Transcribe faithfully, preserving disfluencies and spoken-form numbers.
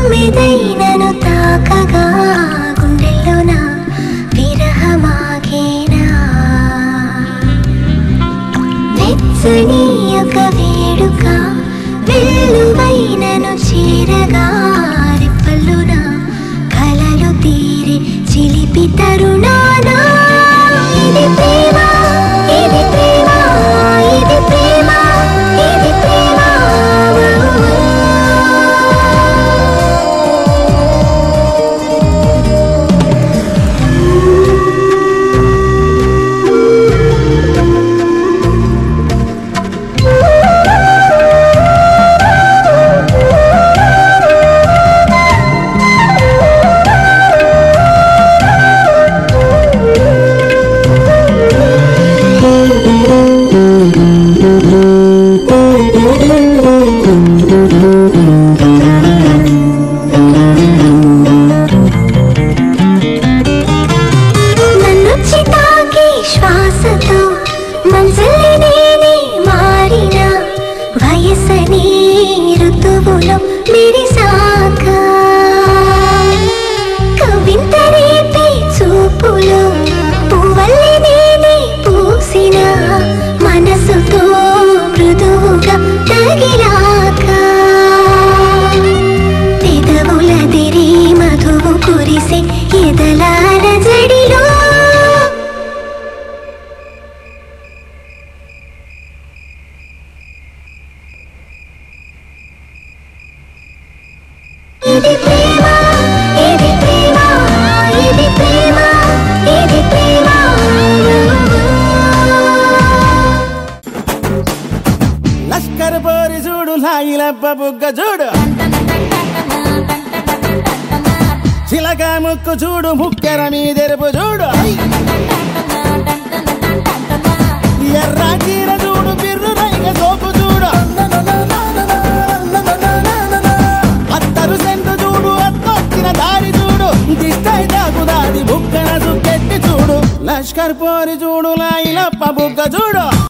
తుమ్మెదైనను తాకగా గుండెల్లోన విరహమాగేనా వెచ్చని ఒక వేడుక వెల్లువైనను చేరగా రెప్పల్లోన కలలు తీరే చిలిపి తరుణానా ఇది ప్రేమ ఇది ప్రేమ ఇది ప్రేమ ఇది ప్రేమ లష్కర్ పోరి చూడు లాయిలబ్బ బుగ్గ చూడు చిలక ముక్కు చూడు ముక్కెర మీదెరుపు చూడు ఎర్ర చీర చూడు బిర్రు రైగ సోపు చూడు అత్తరు సెంటు చూడు అత్తొచ్చిన దారి చూడు దిష్టై తాకు దాది బుక్కన సుక్కెట్టి చూడు లష్కర్ పోరి చూడు లాయిలబ్బ బుగ్గ చూడు